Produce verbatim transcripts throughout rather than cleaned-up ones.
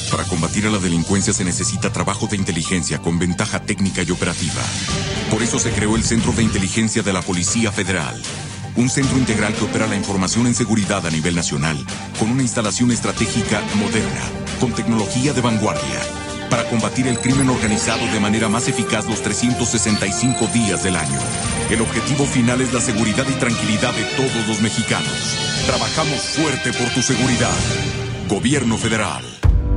Para combatir a la delincuencia se necesita trabajo de inteligencia con ventaja técnica y operativa. Por eso se creó el Centro de Inteligencia de la Policía Federal. Un centro integral que opera la información en seguridad a nivel nacional, con una instalación estratégica moderna, con tecnología de vanguardia, para combatir el crimen organizado de manera más eficaz los trescientos sesenta y cinco días del año. El objetivo final es la seguridad y tranquilidad de todos los mexicanos. Trabajamos fuerte por tu seguridad. Gobierno Federal.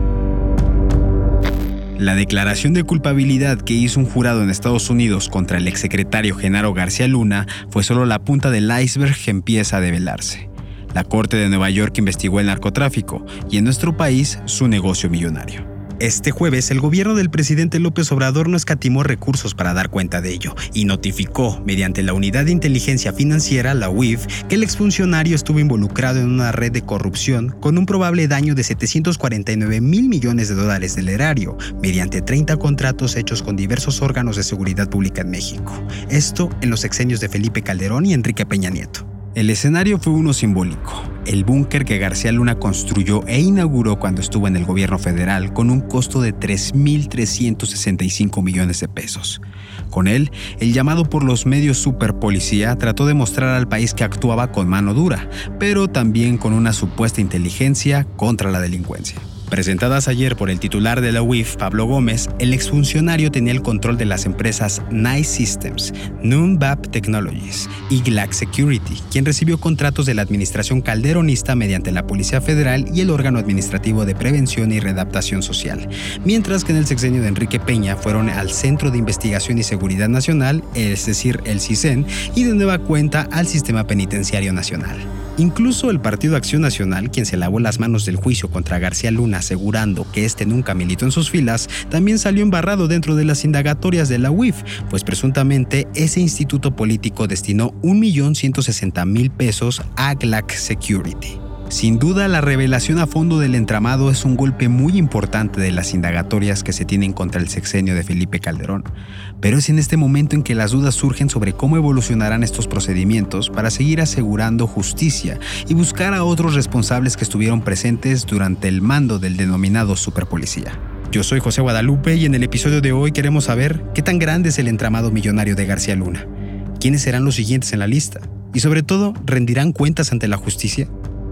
La declaración de culpabilidad que hizo un jurado en Estados Unidos contra el exsecretario Genaro García Luna fue solo la punta del iceberg que empieza a develarse. La Corte de Nueva York investigó el narcotráfico y en nuestro país su negocio millonario. Este jueves, el gobierno del presidente López Obrador no escatimó recursos para dar cuenta de ello y notificó, mediante la Unidad de Inteligencia Financiera, la U I F, que el exfuncionario estuvo involucrado en una red de corrupción con un probable daño de setecientos cuarenta y nueve mil millones de dólares del erario, mediante treinta contratos hechos con diversos órganos de seguridad pública en México. Esto en los sexenios de Felipe Calderón y Enrique Peña Nieto. El escenario fue uno simbólico, el búnker que García Luna construyó e inauguró cuando estuvo en el gobierno federal con un costo de tres mil trescientos sesenta y cinco millones de pesos. Con él, el llamado por los medios superpolicía trató de mostrar al país que actuaba con mano dura, pero también con una supuesta inteligencia contra la delincuencia. Presentadas ayer por el titular de la U I F, Pablo Gómez, el exfuncionario tenía el control de las empresas Nice Systems, Numbap Technologies y Glax Security, quien recibió contratos de la administración calderonista mediante la Policía Federal y el órgano administrativo de prevención y readaptación social, mientras que en el sexenio de Enrique Peña fueron al Centro de Investigación y Seguridad Nacional, es decir, el CISEN, y de nueva cuenta al Sistema Penitenciario Nacional. Incluso el Partido Acción Nacional, quien se lavó las manos del juicio contra García Luna asegurando que este nunca militó en sus filas, también salió embarrado dentro de las indagatorias de la U I F, pues presuntamente ese instituto político destinó un millón ciento sesenta mil pesos a Glax Security. Sin duda, la revelación a fondo del entramado es un golpe muy importante de las indagatorias que se tienen contra el sexenio de Felipe Calderón. Pero es en este momento en que las dudas surgen sobre cómo evolucionarán estos procedimientos para seguir asegurando justicia y buscar a otros responsables que estuvieron presentes durante el mando del denominado superpolicía. Yo soy José Guadalupe y en el episodio de hoy queremos saber qué tan grande es el entramado millonario de García Luna, quiénes serán los siguientes en la lista y sobre todo, ¿rendirán cuentas ante la justicia?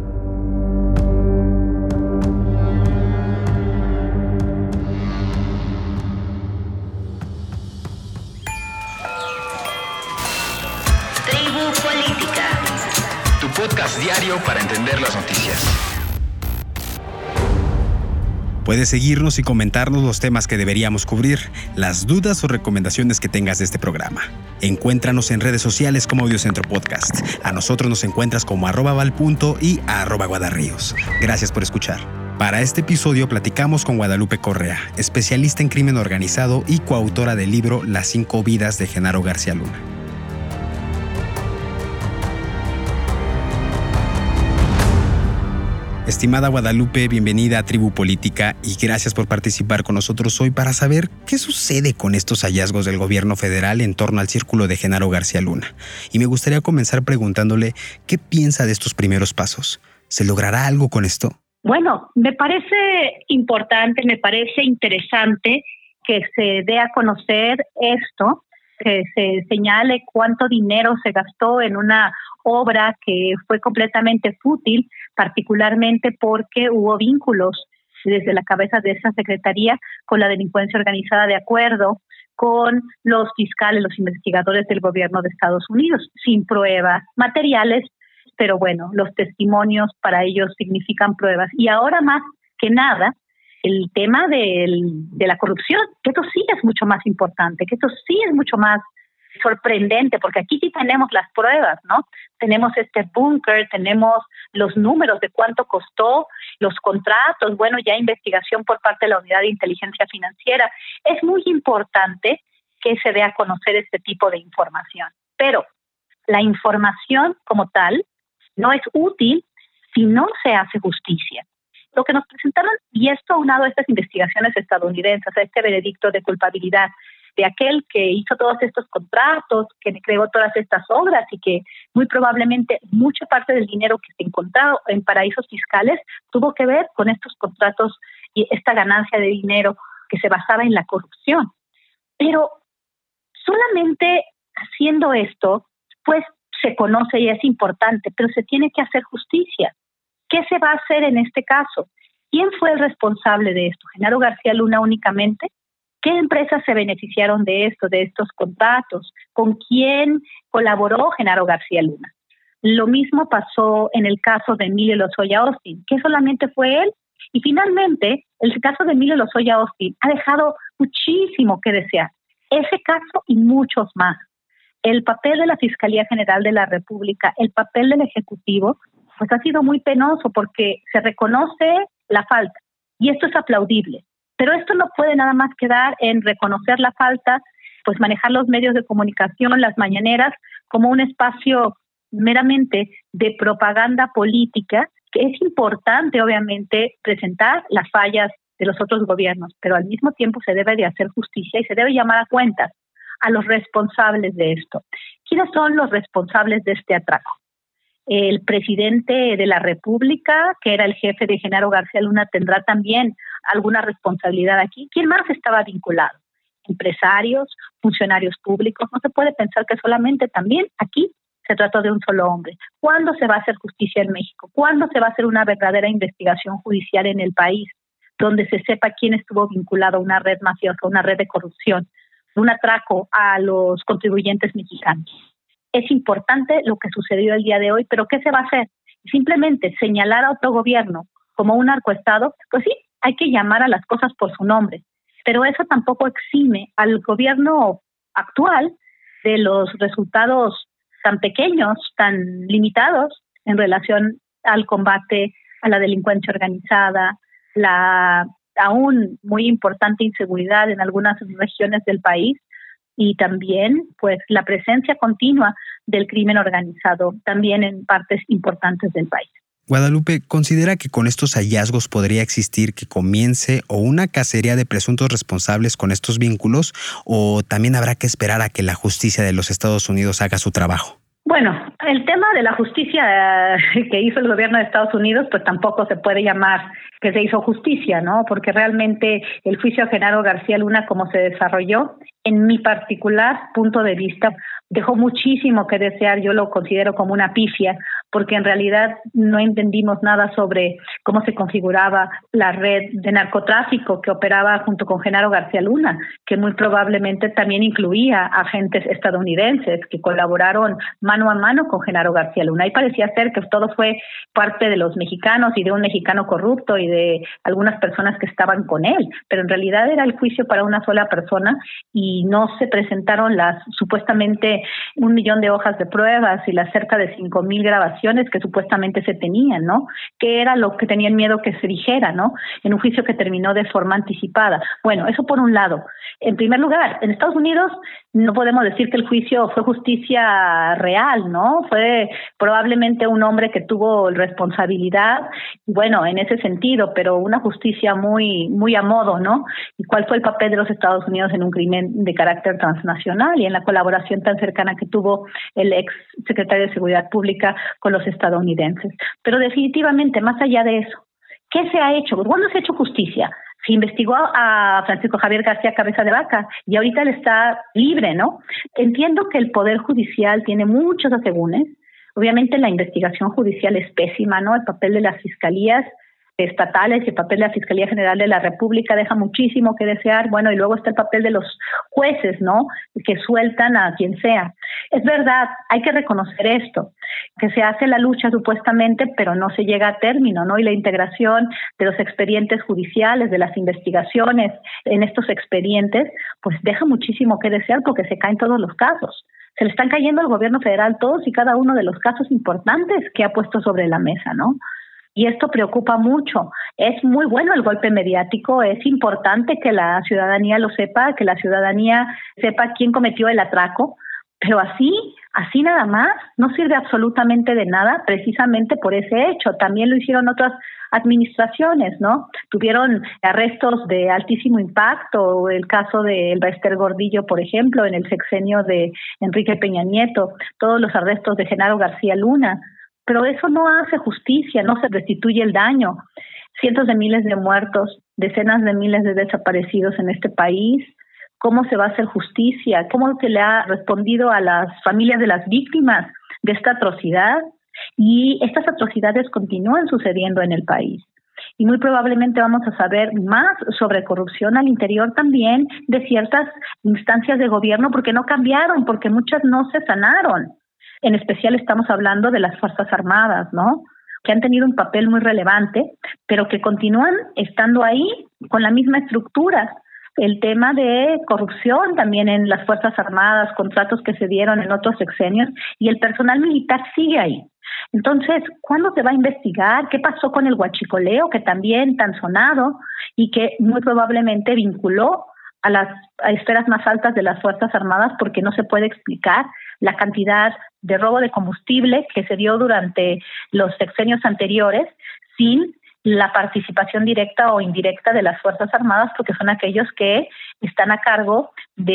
Podcast diario para entender las noticias. Puedes seguirnos y comentarnos los temas que deberíamos cubrir, las dudas o recomendaciones que tengas de este programa. Encuéntranos en redes sociales como Audiocentro Podcast. A nosotros nos encuentras como arroba valpunto y arroba guadarríos. Gracias por escuchar. Para este episodio platicamos con Guadalupe Correa, especialista en crimen organizado y coautora del libro Las cinco vidas de Genaro García Luna. Estimada Guadalupe, bienvenida a Tribu Política y gracias por participar con nosotros hoy para saber qué sucede con estos hallazgos del gobierno federal en torno al círculo de Genaro García Luna. Y me gustaría comenzar preguntándole qué piensa de estos primeros pasos. ¿Se logrará algo con esto? Bueno, me parece importante, me parece interesante que se dé a conocer esto, que se señale cuánto dinero se gastó en una obra que fue completamente fútil, particularmente porque hubo vínculos desde la cabeza de esa secretaría con la delincuencia organizada, de acuerdo con los fiscales, los investigadores del gobierno de Estados Unidos, sin pruebas materiales, pero bueno, los testimonios para ellos significan pruebas. Y ahora más que nada, el tema del, de la corrupción, que esto sí es mucho más importante, que esto sí es mucho más sorprendente, porque aquí sí tenemos las pruebas, ¿no? Tenemos este búnker, tenemos los números de cuánto costó, los contratos, bueno, ya investigación por parte de la Unidad de Inteligencia Financiera. Es muy importante que se dé a conocer este tipo de información, pero la información como tal no es útil si no se hace justicia. Lo que nos presentaron, y esto aunado a estas investigaciones estadounidenses, a este veredicto de culpabilidad de aquel que hizo todos estos contratos, que creó todas estas obras y que muy probablemente mucha parte del dinero que se encontró en paraísos fiscales tuvo que ver con estos contratos y esta ganancia de dinero que se basaba en la corrupción. Pero solamente haciendo esto, pues se conoce y es importante, pero se tiene que hacer justicia. ¿Qué se va a hacer en este caso? ¿Quién fue el responsable de esto? ¿Genaro García Luna únicamente? ¿Qué empresas se beneficiaron de esto, de estos contratos? ¿Con quién colaboró Genaro García Luna? Lo mismo pasó en el caso de Emilio Lozoya Austin, que solamente fue él. Y finalmente, el caso de Emilio Lozoya Austin ha dejado muchísimo que desear. Ese caso y muchos más. El papel de la Fiscalía General de la República, el papel del Ejecutivo, pues ha sido muy penoso porque se reconoce la falta y esto es aplaudible. Pero esto no puede nada más quedar en reconocer la falta, pues manejar los medios de comunicación, las mañaneras, como un espacio meramente de propaganda política, que es importante, obviamente, presentar las fallas de los otros gobiernos, pero al mismo tiempo se debe de hacer justicia y se debe llamar a cuentas a los responsables de esto. ¿Quiénes son los responsables de este atraco? El presidente de la República, que era el jefe de Genaro García Luna, tendrá también alguna responsabilidad aquí. ¿Quién más estaba vinculado? Empresarios, funcionarios públicos. No se puede pensar que solamente también aquí se trató de un solo hombre. ¿Cuándo se va a hacer justicia en México? ¿Cuándo se va a hacer una verdadera investigación judicial en el país donde se sepa quién estuvo vinculado a una red mafiosa, una red de corrupción, un atraco a los contribuyentes mexicanos? Es importante lo que sucedió el día de hoy, pero ¿qué se va a hacer? Simplemente señalar a otro gobierno como un narcoestado, pues sí, hay que llamar a las cosas por su nombre, pero eso tampoco exime al gobierno actual de los resultados tan pequeños, tan limitados en relación al combate a la delincuencia organizada, la aún muy importante inseguridad en algunas regiones del país y también pues la presencia continua del crimen organizado también en partes importantes del país. Guadalupe, ¿considera que con estos hallazgos podría existir que comience o una cacería de presuntos responsables con estos vínculos o también habrá que esperar a que la justicia de los Estados Unidos haga su trabajo? Bueno, el tema de la justicia que hizo el gobierno de Estados Unidos, pues tampoco se puede llamar que se hizo justicia, ¿no? Porque realmente el juicio a Genaro García Luna, como se desarrolló, en mi particular punto de vista, dejó muchísimo que desear. Yo lo considero como una pifia, porque en realidad no entendimos nada sobre cómo se configuraba la red de narcotráfico que operaba junto con Genaro García Luna, que muy probablemente también incluía agentes estadounidenses que colaboraron mano a mano con Genaro García Luna. Y parecía ser que todo fue parte de los mexicanos y de un mexicano corrupto y de algunas personas que estaban con él, pero en realidad era el juicio para una sola persona y no se presentaron las supuestamente un millón de hojas de pruebas y las cerca de cinco mil grabaciones que supuestamente se tenían, ¿no? Que era lo que tenían miedo que se dijera, ¿no? En un juicio que terminó de forma anticipada. Bueno, eso por un lado. En primer lugar, en Estados Unidos no podemos decir que el juicio fue justicia real, ¿no? Fue probablemente un hombre que tuvo responsabilidad, bueno, en ese sentido, pero una justicia muy, muy a modo, ¿no? ¿Y cuál fue el papel de los Estados Unidos en un crimen de carácter transnacional y en la colaboración tan cercana que tuvo el ex secretario de Seguridad Pública con los estadounidenses? Pero definitivamente, más allá de eso, ¿qué se ha hecho? ¿Cuándo se ha hecho justicia? Se investigó a Francisco Javier García Cabeza de Vaca y ahorita él está libre, ¿no? Entiendo que el Poder Judicial tiene muchos asegúnes. Obviamente la investigación judicial es pésima, ¿no? El papel de las fiscalías estatales y el papel de la Fiscalía General de la República deja muchísimo que desear. Bueno, y luego está el papel de los jueces, ¿no? Que sueltan a quien sea. Es verdad, hay que reconocer esto, que se hace la lucha supuestamente, pero no se llega a término, ¿no? Y la integración de los expedientes judiciales, de las investigaciones en estos expedientes, pues deja muchísimo que desear porque se caen todos los casos. Se le están cayendo al gobierno federal todos y cada uno de los casos importantes que ha puesto sobre la mesa, ¿no? Y esto preocupa mucho. Es muy bueno el golpe mediático, es importante que la ciudadanía lo sepa, que la ciudadanía sepa quién cometió el atraco, pero así, así nada más, no sirve absolutamente de nada precisamente por ese hecho. También lo hicieron otras administraciones, ¿no? Tuvieron arrestos de altísimo impacto, el caso de Elbester Gordillo, por ejemplo, en el sexenio de Enrique Peña Nieto, todos los arrestos de Genaro García Luna. pero eso no hace justicia, no se restituye el daño. Cientos de miles de muertos, decenas de miles de desaparecidos en este país. ¿Cómo se va a hacer justicia? ¿Cómo se le ha respondido a las familias de las víctimas de esta atrocidad? Y estas atrocidades continúan sucediendo en el país. Y muy probablemente vamos a saber más sobre corrupción al interior también de ciertas instancias de gobierno, porque no cambiaron, porque muchas no se sanaron. En especial estamos hablando de las Fuerzas Armadas, ¿no?, que han tenido un papel muy relevante, pero que continúan estando ahí con la misma estructura. El tema de corrupción también en las Fuerzas Armadas, contratos que se dieron en otros sexenios, y el personal militar sigue ahí. Entonces, ¿cuándo se va a investigar? ¿Qué pasó con el huachicoleo, que también tan sonado y que muy probablemente vinculó a las a esferas más altas de las Fuerzas Armadas, porque no se puede explicar la cantidad de robo de combustible que se dio durante los sexenios anteriores sin la participación directa o indirecta de las Fuerzas Armadas, porque son aquellos que están a cargo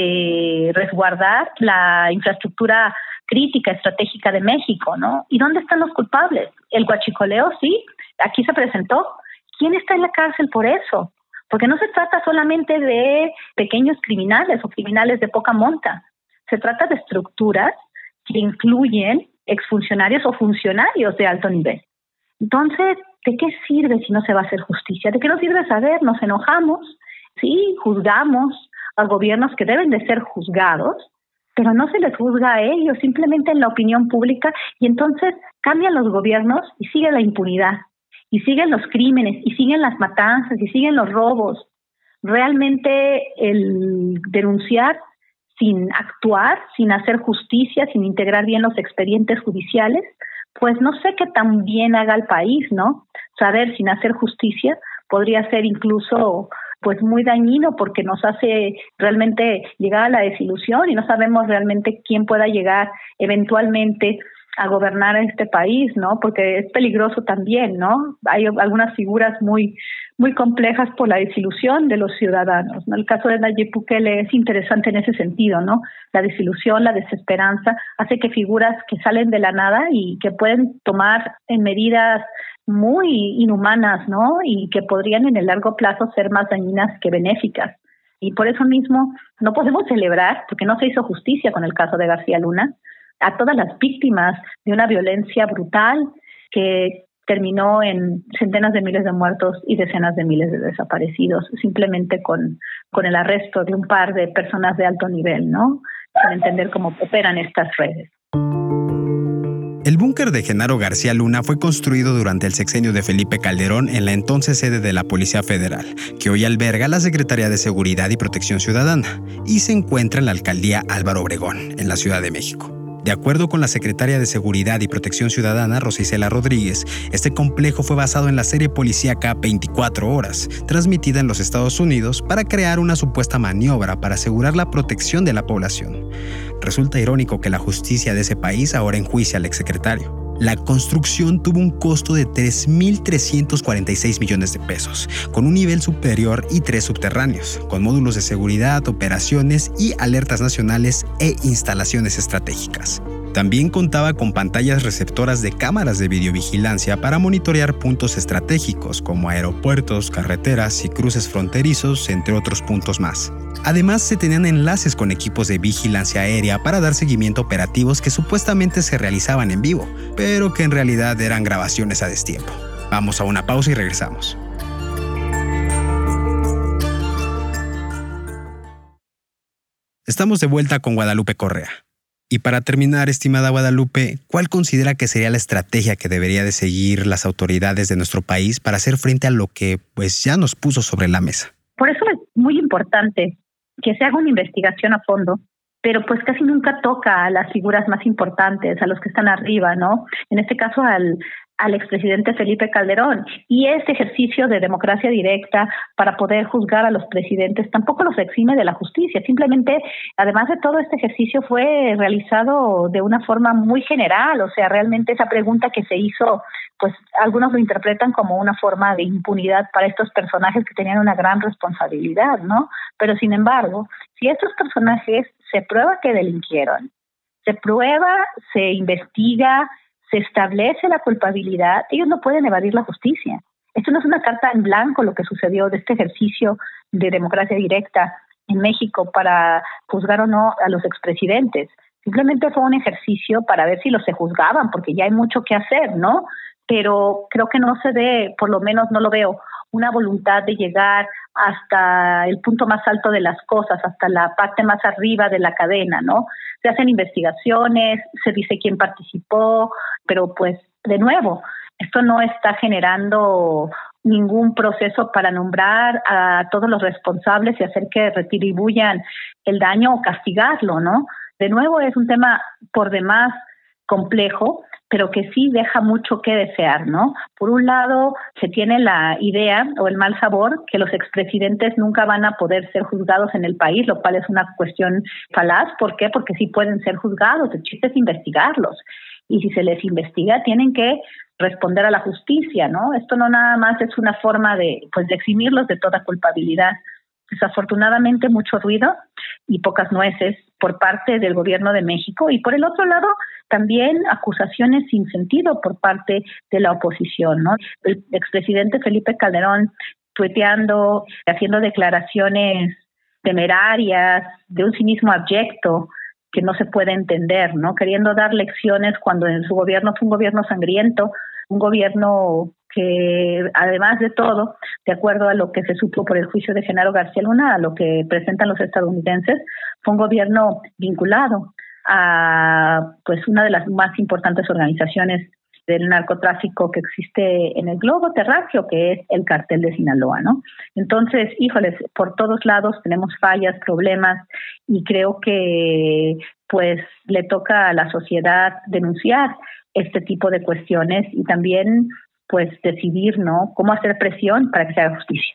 de resguardar la infraestructura crítica, estratégica de México, ¿no? ¿Y dónde están los culpables? El huachicoleo, sí, aquí se presentó. ¿Quién está en la cárcel por eso? Porque no se trata solamente de pequeños criminales o criminales de poca monta. Se trata de estructuras que incluyen exfuncionarios o funcionarios de alto nivel. Entonces, ¿de qué sirve si no se va a hacer justicia? ¿De qué nos sirve saber? Nos enojamos, sí, juzgamos a gobiernos que deben de ser juzgados, pero no se les juzga a ellos, simplemente en la opinión pública, y entonces cambian los gobiernos y sigue la impunidad, y siguen los crímenes, y siguen las matanzas, y siguen los robos. Realmente el denunciar sin actuar, sin hacer justicia, sin integrar bien los expedientes judiciales, pues no sé qué tan bien haga el país, ¿no? Saber sin hacer justicia podría ser incluso pues muy dañino, porque nos hace realmente llegar a la desilusión y no sabemos realmente quién pueda llegar eventualmente a gobernar a este país, ¿no? Porque es peligroso también, ¿no? Hay algunas figuras muy muy complejas por la desilusión de los ciudadanos, ¿no? El caso de Nayib Bukele es interesante en ese sentido, ¿no? La desilusión, la desesperanza hace que figuras que salen de la nada y que pueden tomar en medidas muy inhumanas, ¿no? Y que podrían en el largo plazo ser más dañinas que benéficas. Y por eso mismo no podemos celebrar, porque no se hizo justicia con el caso de García Luna, a todas las víctimas de una violencia brutal que terminó en centenas de miles de muertos y decenas de miles de desaparecidos, simplemente con, con el arresto de un par de personas de alto nivel, ¿no? Para entender cómo operan estas redes. El búnker de Genaro García Luna fue construido durante el sexenio de Felipe Calderón en la entonces sede de la Policía Federal, que hoy alberga la Secretaría de Seguridad y Protección Ciudadana, y se encuentra en la Alcaldía Álvaro Obregón, en la Ciudad de México. De acuerdo con la secretaria de Seguridad y Protección Ciudadana, Rosa Isela Rodríguez, este complejo fue basado en la serie policíaca veinticuatro horas, transmitida en los Estados Unidos para crear una supuesta maniobra para asegurar la protección de la población. Resulta irónico que la justicia de ese país ahora enjuicia al exsecretario. La construcción tuvo un costo de tres mil trescientos cuarenta y seis millones de pesos, con un nivel superior y tres subterráneos, con módulos de seguridad, operaciones y alertas nacionales e instalaciones estratégicas. También contaba con pantallas receptoras de cámaras de videovigilancia para monitorear puntos estratégicos como aeropuertos, carreteras y cruces fronterizos, entre otros puntos más. Además, se tenían enlaces con equipos de vigilancia aérea para dar seguimiento a operativos que supuestamente se realizaban en vivo, pero que en realidad eran grabaciones a destiempo. Vamos a una pausa y regresamos. Estamos de vuelta con Guadalupe Correa. Y para terminar, estimada Guadalupe, ¿cuál considera que sería la estrategia que debería de seguir las autoridades de nuestro país para hacer frente a lo que pues ya nos puso sobre la mesa? Por eso es muy importante que se haga una investigación a fondo, pero pues casi nunca toca a las figuras más importantes, a los que están arriba, ¿no? En este caso al, al expresidente Felipe Calderón. Y este ejercicio de democracia directa para poder juzgar a los presidentes tampoco los exime de la justicia. Simplemente, además de todo, este ejercicio fue realizado de una forma muy general. O sea, realmente esa pregunta que se hizo, pues algunos lo interpretan como una forma de impunidad para estos personajes que tenían una gran responsabilidad, ¿no? Pero sin embargo, si estos personajes se prueba que delinquieron, se prueba, se investiga, se establece la culpabilidad, ellos no pueden evadir la justicia. Esto no es una carta en blanco lo que sucedió de este ejercicio de democracia directa en México para juzgar o no a los expresidentes. Simplemente fue un ejercicio para ver si los se juzgaban, porque ya hay mucho que hacer, ¿no? Pero creo que no se ve, por lo menos no lo veo, una voluntad de llegar hasta el punto más alto de las cosas, hasta la parte más arriba de la cadena, ¿no? Se hacen investigaciones, se dice quién participó, pero pues, de nuevo, esto no está generando ningún proceso para nombrar a todos los responsables y hacer que retribuyan el daño o castigarlo, ¿no? De nuevo, es un tema por demás complejo, pero que sí deja mucho que desear, ¿no? Por un lado, se tiene la idea o el mal sabor que los expresidentes nunca van a poder ser juzgados en el país, lo cual es una cuestión falaz. ¿Por qué? Porque sí pueden ser juzgados, el chiste es investigarlos. Y si se les investiga, tienen que responder a la justicia, ¿no? Esto no nada más es una forma de, pues, de eximirlos de toda culpabilidad. Desafortunadamente, mucho ruido y pocas nueces por parte del gobierno de México, y por el otro lado también acusaciones sin sentido por parte de la oposición, ¿no? El expresidente Felipe Calderón tuiteando, haciendo declaraciones temerarias, de un cinismo abyecto que no se puede entender, ¿no? Queriendo dar lecciones cuando en su gobierno fue un gobierno sangriento, un gobierno que, además de todo, de acuerdo a lo que se supo por el juicio de Genaro García Luna, a lo que presentan los estadounidenses, fue un gobierno vinculado a, pues, una de las más importantes organizaciones del narcotráfico que existe en el globo terráqueo, que es el Cartel de Sinaloa, ¿no? Entonces, híjoles, por todos lados tenemos fallas, problemas, y creo que, pues, le toca a la sociedad denunciar este tipo de cuestiones y también, pues, decidir, ¿no?, cómo hacer presión para que se haga justicia.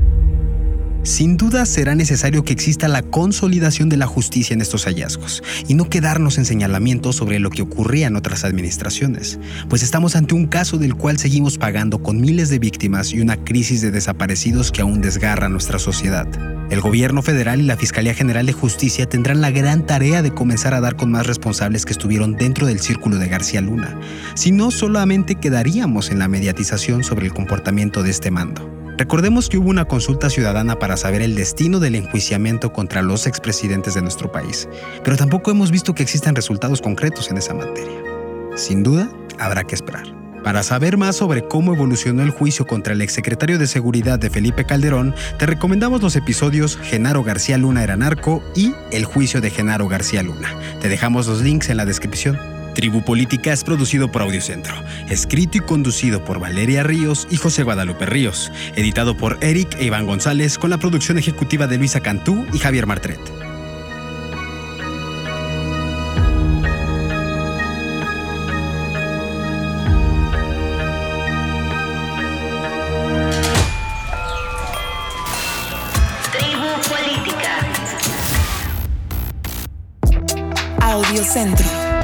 Sin duda será necesario que exista la consolidación de la justicia en estos hallazgos y no quedarnos en señalamientos sobre lo que ocurría en otras administraciones, pues estamos ante un caso del cual seguimos pagando con miles de víctimas y una crisis de desaparecidos que aún desgarra nuestra sociedad. El gobierno federal y la Fiscalía General de Justicia tendrán la gran tarea de comenzar a dar con más responsables que estuvieron dentro del círculo de García Luna, si no solamente quedaríamos en la mediatización sobre el comportamiento de este mando. Recordemos que hubo una consulta ciudadana para saber el destino del enjuiciamiento contra los expresidentes de nuestro país, pero tampoco hemos visto que existan resultados concretos en esa materia. Sin duda, habrá que esperar. Para saber más sobre cómo evolucionó el juicio contra el exsecretario de Seguridad de Felipe Calderón, te recomendamos los episodios Genaro García Luna era narco y El juicio de Genaro García Luna. Te dejamos los links en la descripción. Tribu Política es producido por Audiocentro, escrito y conducido por Valeria Ríos y José Guadalupe Ríos, editado por Eric e Iván González con la producción ejecutiva de Luisa Cantú y Javier Martret. Tribu Política. Audiocentro.